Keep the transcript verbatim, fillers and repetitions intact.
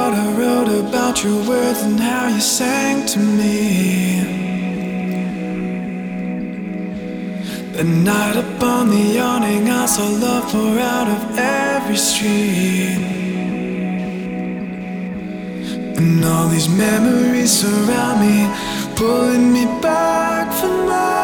what I wrote about your words and how you sang to me. The night upon the awning, I saw love pour out of every street. And all these memories surround me, pulling me back for more.